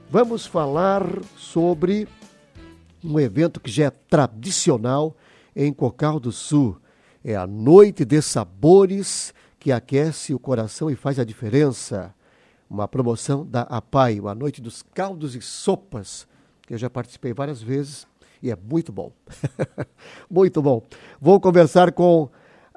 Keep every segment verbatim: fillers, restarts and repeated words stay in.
Vamos falar sobre um evento que já é tradicional em Cocal do Sul. É a Noite de Sabores que aquece o coração e faz a diferença. Uma promoção da APAI, a Noite dos Caldos e Sopas, que eu já participei várias vezes e é muito bom. Muito bom. Vou conversar com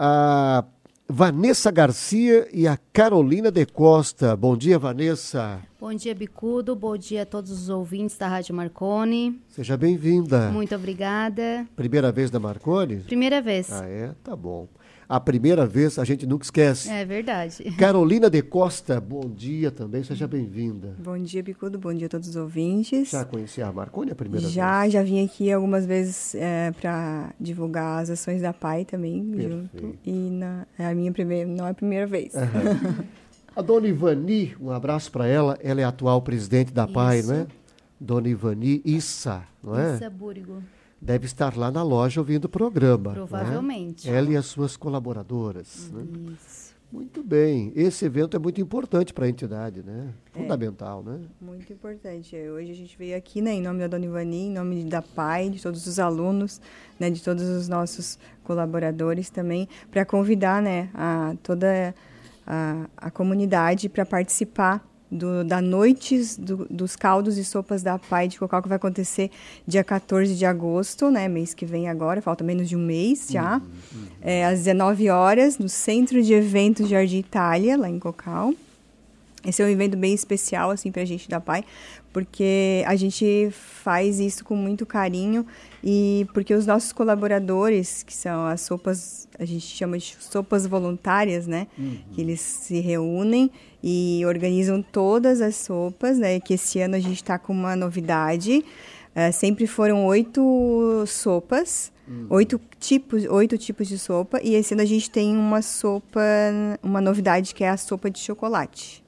a Vanessa Garcia e a Carolina de Costa. Bom dia, Vanessa. Bom dia, Bicudo. Bom dia a todos os ouvintes da Rádio Marconi. Seja bem-vinda. Muito obrigada. Primeira vez da Marconi? Primeira vez. Ah, é? Tá bom. A primeira vez a gente nunca esquece. É verdade. Carolina de Costa, bom dia também. Seja bem-vinda. Bom dia, Bicudo. Bom dia a todos os ouvintes. Já conhecia a Marconi a primeira já, vez? Já, já vim aqui algumas vezes é, para divulgar as ações da APAI também, Perfeito. junto. E na, é a minha primeira, não é a primeira vez. Uhum. A dona Ivani, um abraço para ela. Ela é a atual presidente da APAI, não é? Dona Ivani Issa, não é? Issa Búrigo. Deve estar lá na loja ouvindo o programa. Provavelmente. Né? Ela e as suas colaboradoras. Uhum. Né? Muito bem. Esse evento é muito importante para a entidade, né? Fundamental, é, né? Muito importante. Hoje a gente veio aqui, né, em nome da dona Ivani, em nome da APAI, de todos os alunos, né, de todos os nossos colaboradores também, para convidar, né, a toda a, a comunidade para participar Do, da Noites do, dos Caldos e Sopas da APAI de Cocal, que vai acontecer dia quatorze de agosto, né, mês que vem agora, falta menos de um mês já, uhum, uhum. É, às dezenove horas, no Centro de Eventos Jardim Itália, lá em Cocal. Esse é um evento bem especial, assim, pra gente da APAI, porque a gente faz isso com muito carinho e porque os nossos colaboradores, que são as sopas, a gente chama de sopas voluntárias, né, uhum. que eles se reúnem e organizam todas as sopas, né, que esse ano a gente está com uma novidade, uh, sempre foram oito sopas, uhum. oito tipos, oito tipos de sopa, e esse ano a gente tem uma sopa, uma novidade que é a sopa de chocolate.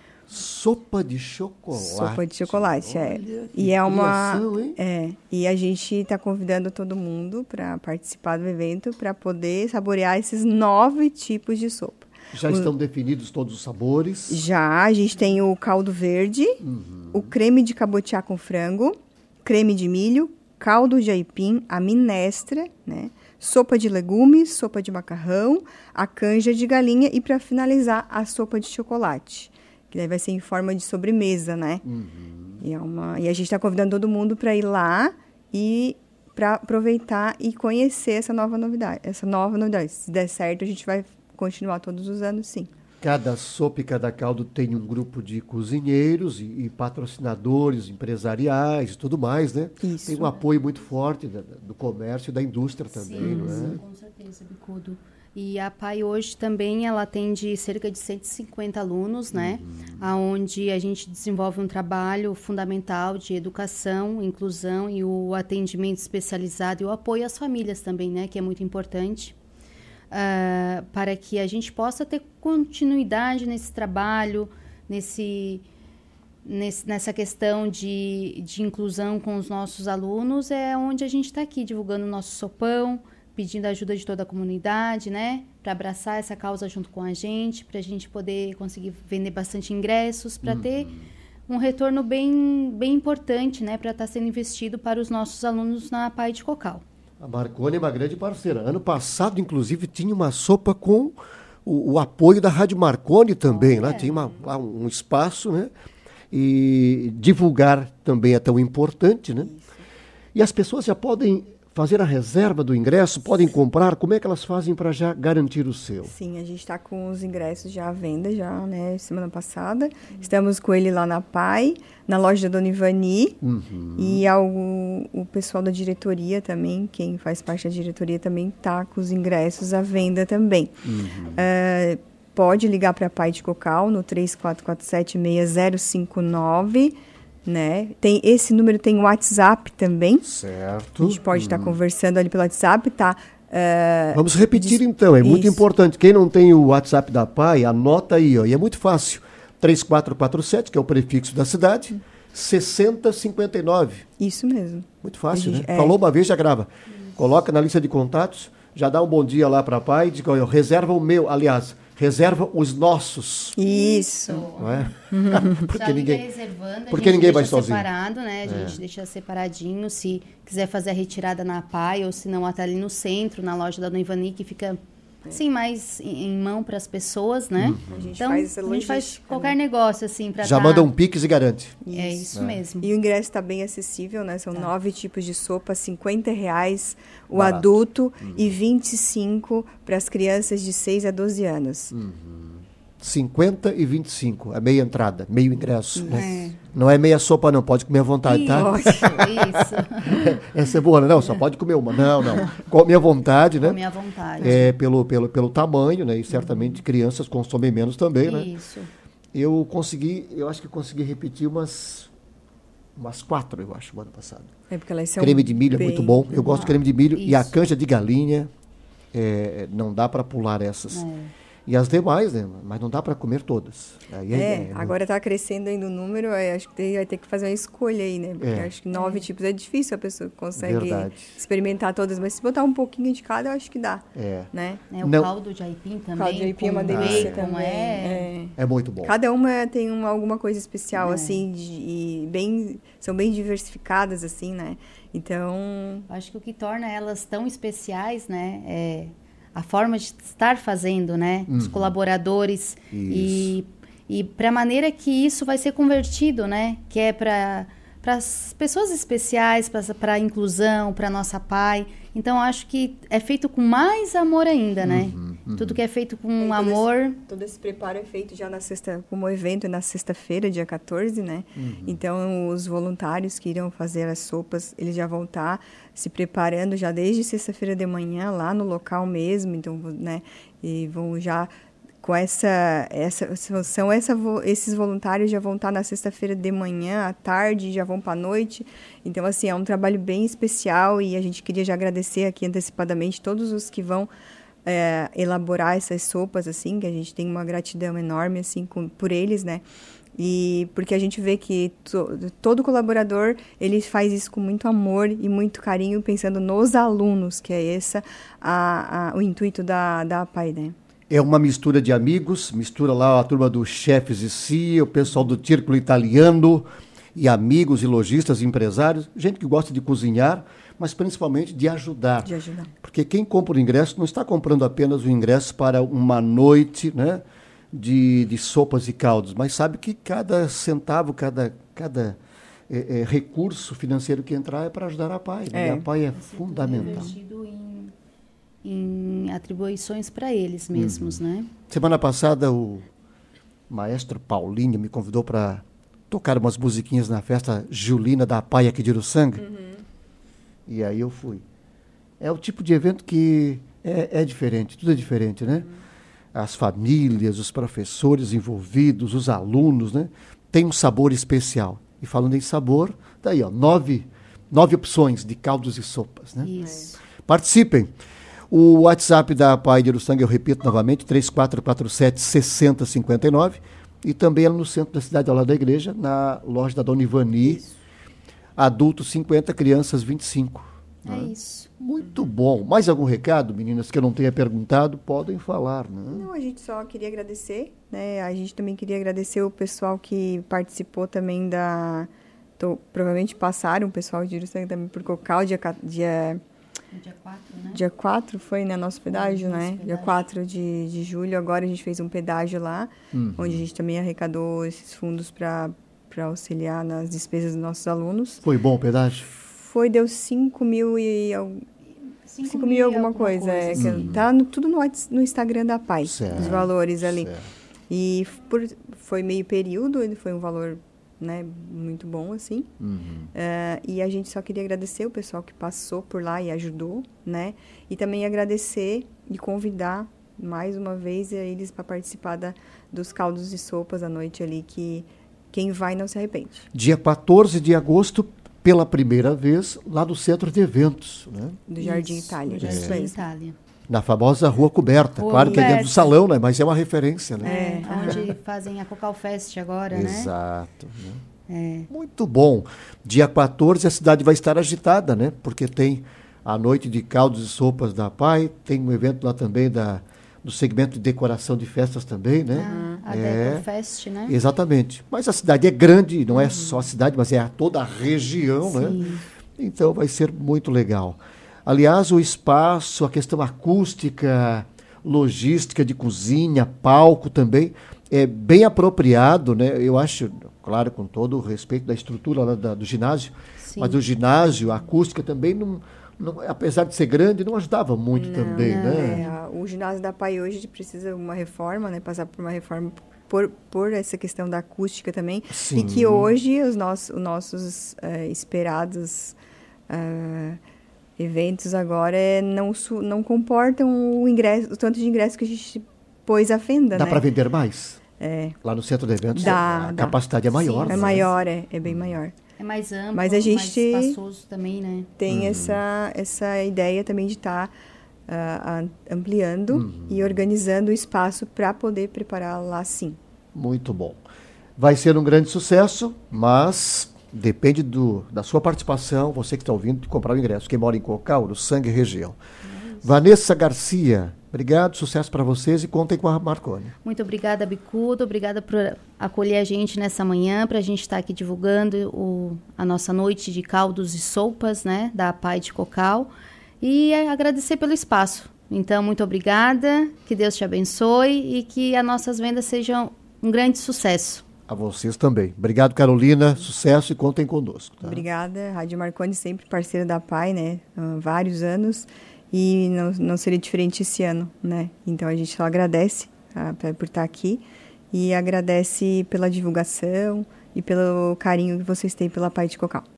Sopa de chocolate. Sopa de chocolate, Olha, é. Que e é uma criação, hein? é, e a gente está convidando todo mundo para participar do evento para poder saborear esses nove tipos de sopa. Já o, estão definidos todos os sabores? Já, a gente tem o caldo verde, uhum. o creme de cabotiá com frango, creme de milho, caldo de aipim, a minestra, né? Sopa de legumes, sopa de macarrão, a canja de galinha e, para finalizar, a sopa de chocolate. Que daí vai ser em forma de sobremesa, né? Uhum. E, é uma, e a gente está convidando todo mundo para ir lá e para aproveitar e conhecer essa nova novidade. Essa nova novidade. Se der certo, a gente vai continuar todos os anos, sim. Cada sopa e cada caldo tem um grupo de cozinheiros e, e patrocinadores empresariais e tudo mais, né? Isso. Tem um apoio muito forte da, do comércio e da indústria também, sim, não é? Sim, com certeza, Bicudo. E a APAI hoje também ela atende cerca de cento e cinquenta alunos, né? Uhum. Onde a gente desenvolve um trabalho fundamental de educação, inclusão e o atendimento especializado e o apoio às famílias também, né? Que é muito importante. Uh, para que a gente possa ter continuidade nesse trabalho, nesse, nesse, nessa questão de, de inclusão com os nossos alunos, é onde a gente está aqui divulgando o nosso sopão, pedindo a ajuda de toda a comunidade, né, para abraçar essa causa junto com a gente, para a gente poder conseguir vender bastante ingressos, para uhum. ter um retorno bem, bem importante, né, para estar tá sendo investido para os nossos alunos na APAI de Cocal. A Marconi é uma grande parceira. Ano passado, inclusive, tinha uma sopa com o, o apoio da Rádio Marconi também. Lá tinha uma, lá um espaço, né? E divulgar também é tão importante, né? Isso. E as pessoas já podem fazer a reserva do ingresso, podem comprar. Como é que elas fazem para já garantir o seu? Sim, a gente está com os ingressos já à venda, já, né, semana passada. Estamos com ele lá na APAI, na loja da dona Ivani. Uhum. E ao, o pessoal da diretoria também, quem faz parte da diretoria também está com os ingressos à venda também. Uhum. Uh, pode ligar para a APAI de Cocal no três quatro quatro sete, seis zero cinco nove. Né? Tem, esse número tem o WhatsApp também. Certo. A gente pode estar hum. tá conversando ali pelo WhatsApp, tá? Uh, Vamos repetir de... então, é Isso. muito importante. Quem não tem o WhatsApp da APAI, anota aí, ó, e é muito fácil. três quatro quatro sete, que é o prefixo da cidade, hum. sessenta cinquenta e nove. Isso mesmo. Muito fácil, gente, né? É... Falou uma vez, já grava. Hum. Coloca na lista de contatos, já dá um bom dia lá para a APAI, diz, ó, reserva o meu, aliás, reserva os nossos. Isso. Não é? Porque Já ninguém, reservando, porque a gente ninguém vai deixa sozinho. separado, né? A gente É. deixa separadinho, se quiser fazer a retirada na P A I ou se não, até ali no centro, na loja da Dona Ivani, que fica assim, mais em, em mão para as pessoas, né? Uhum. A gente Então, faz essa a gente faz logística, qualquer né? negócio, assim, para Já manda um Pix e garante. É isso mesmo. E o ingresso está bem acessível, né? São Tá. nove tipos de sopa, cinquenta reais o Barato. adulto e vinte e cinco para as crianças de seis a doze anos. cinquenta e vinte e cinco, a meia entrada, meio ingresso. Né? É. Não é meia sopa, não, pode comer à vontade, tá? Isso, isso. É cebola, não, só pode comer uma. Não, não. Come à vontade, né? Come à vontade. É, pelo, pelo, pelo tamanho, né? E certamente crianças consomem menos também, né? Isso. Eu consegui, eu acho que consegui repetir umas, umas quatro, eu acho, no ano passado. É porque elas são Creme de milho é bem- muito bom. Eu gosto de creme de milho. E a Isso. canja de galinha, é, não dá para pular essas. É. E as demais, né? Mas não dá para comer todas. Aí É, muito- agora está crescendo ainda o número, aí acho que tem- vai ter que fazer uma escolha aí, né? Porque É. acho que nove tipos é difícil a pessoa que consegue Verdade. experimentar todas, mas se botar um pouquinho de cada, eu acho que dá, É, né? É, o Não. caldo de aipim também. Caldo de aipim é uma com delícia bacon, também. É. É. é muito bom. Cada uma tem uma, alguma coisa especial, É. assim, de- e bem, são bem diversificadas, assim, né? Então, Acho que o que torna elas tão especiais, né, é a forma de estar fazendo, né, os colaboradores e, e para a maneira que isso vai ser convertido, né, que é para para as pessoas especiais, para a inclusão, para nossa P A I. Então, acho que é feito com mais amor ainda, né? Tudo que é feito com todo amor. Esse, todo esse preparo é feito já na sexta, como o evento é na sexta-feira, dia quatorze, né? Então, os voluntários que irão fazer as sopas, eles já vão estar se preparando já desde sexta-feira de manhã, lá no local mesmo, então, né? E vão já com essa, essa são essa, esses voluntários já vão estar na sexta-feira de manhã, à tarde, já vão para a noite. Então, assim, é um trabalho bem especial e a gente queria já agradecer aqui antecipadamente todos os que vão é, elaborar essas sopas, assim, que a gente tem uma gratidão enorme, assim, com, por eles, né? E porque a gente vê que to, todo colaborador, ele faz isso com muito amor e muito carinho, pensando nos alunos, que é esse a, a, o intuito da, da A P A I, né? É uma mistura de amigos, mistura lá a turma dos chefes e C I A, o pessoal do Círculo Italiano, e amigos e lojistas, empresários, gente que gosta de cozinhar, mas principalmente de ajudar. De ajudar. Porque quem compra o ingresso não está comprando apenas o ingresso para uma noite, né, de, de sopas e caldos, mas sabe que cada centavo, cada, cada é, é, recurso financeiro que entrar é para ajudar a P A I. Né? É. E a P A I é Vai ser fundamental. convertido em, em atribuições para eles mesmos, né? Semana passada o maestro Paulinho me convidou para tocar umas musiquinhas na festa julina da A P A I aqui de Uruçanga. Uhum. E aí eu fui. É o tipo de evento que é, é diferente, tudo é diferente, né? Uhum. As famílias, os professores envolvidos, os alunos, né? Tem um sabor especial. E falando em sabor, daí, ó, nove, nove opções de caldos e sopas, né? Isso. Participem. O WhatsApp da A P A I de Uruçanga, eu repito novamente, três quatro quatro sete, seis zero cinco nove. E também no centro da cidade, ao lado da igreja, na loja da Dona Ivani. Isso. Adultos cinquenta, crianças vinte e cinco. É né? isso. Muito bom. Mais algum recado, meninas, que eu não tenha perguntado? Podem falar, né? Não, a gente só queria agradecer, né? A gente também queria agradecer o pessoal que participou também da... Tô, provavelmente passaram o pessoal de Uruçanga também por Cocal, dia... dia Dia quatro, né? Dia quatro foi, né, nosso pedágio, Nosso né? pedágio. Dia quatro de, de julho. Agora a gente fez um pedágio lá, Uhum. onde a gente também arrecadou esses fundos para auxiliar nas despesas dos nossos alunos. Foi bom o pedágio? Foi, deu cinco mil e... al- Cinco cinco mil e alguma, alguma coisa. coisa, é, sim. que tá no, tudo no, Whats- no Instagram da P A I, Certo, os valores ali. certo. E por, foi meio período, ele foi um valor, né, muito bom, assim. Uhum. É, e a gente só queria agradecer o pessoal que passou por lá e ajudou, né? E também agradecer e convidar mais uma vez eles para participar da, dos caldos e sopas à noite ali, que quem vai não se arrepende. Dia quatorze de agosto, pela primeira vez, lá no centro de eventos, né? Do Jardim Isso, Itália. do Isso Jardim aí. Itália. Na famosa Rua Coberta. Rua Claro que é dentro do Coberta. salão, né? Mas é uma referência, né? É, onde fazem a Cocal Fest agora, né? Exato. Né? É. Muito bom. Dia quatorze a cidade vai estar agitada, né? Porque tem a noite de caldos e sopas da P A I, tem um evento lá também da no segmento de decoração de festas também, né? Ah, a é, Decorfest, né? Exatamente. Mas a cidade é grande, não é só a cidade, mas é a toda a região, Sim. né? Então vai ser muito legal. Aliás, o espaço, a questão acústica, logística de cozinha, palco também, é bem apropriado, né? Eu acho, claro, com todo o respeito da estrutura lá da, do ginásio, Sim. mas o ginásio, a acústica também, não, não, apesar de ser grande, não ajudava muito Não, também, não, né? é, a- o ginásio da P A I hoje precisa de uma reforma, né? Passar por uma reforma por, por essa questão da acústica também. Sim. E que hoje os nossos, os nossos eh, esperados ah, eventos agora é, não, su- não comportam o ingresso, o tanto de ingresso que a gente pôs à venda, Dá né? para vender mais? É, Lá no centro de eventos, Dá, a dá. capacidade é maior. Sim, é né? maior, é, é bem maior. É mais amplo, Mas a gente- mais espaçoso também, né? Tem essa, essa ideia também de estar ampliando e organizando o espaço para poder preparar lá sim. Muito bom. Vai ser um grande sucesso, mas depende do, da sua participação, você que está ouvindo, de comprar o ingresso. Quem mora em Cocal, no Sangue Região. Vanessa Garcia, obrigado, sucesso para vocês e contem com a Marconi. Muito obrigada, Bicudo. Obrigada por acolher a gente nessa manhã, para a gente estar aqui divulgando o, a nossa noite de caldos e sopas, né, da P A I de Cocal. E agradecer pelo espaço. Então, muito obrigada, que Deus te abençoe e que as nossas vendas sejam um grande sucesso. A vocês também. Obrigado, Carolina, sucesso e contem conosco. Tá? Obrigada. Rádio Marconi sempre parceira da P A I, né? Há vários anos. E não, não seria diferente esse ano, né? Então a gente só agradece ah, pra- por estar aqui e agradece pela divulgação e pelo carinho que vocês têm pela P A I de Cocal.